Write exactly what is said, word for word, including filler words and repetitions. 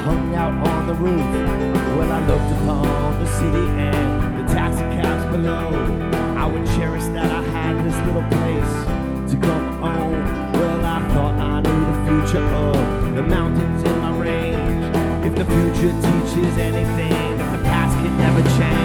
hung out on the roof. Well, I looked upon the city and the taxi cabs below. I would cherish that I had this little place to come own. Well, I thought I knew the future of the mountains in my range. If the future teaches anything, the past can never change.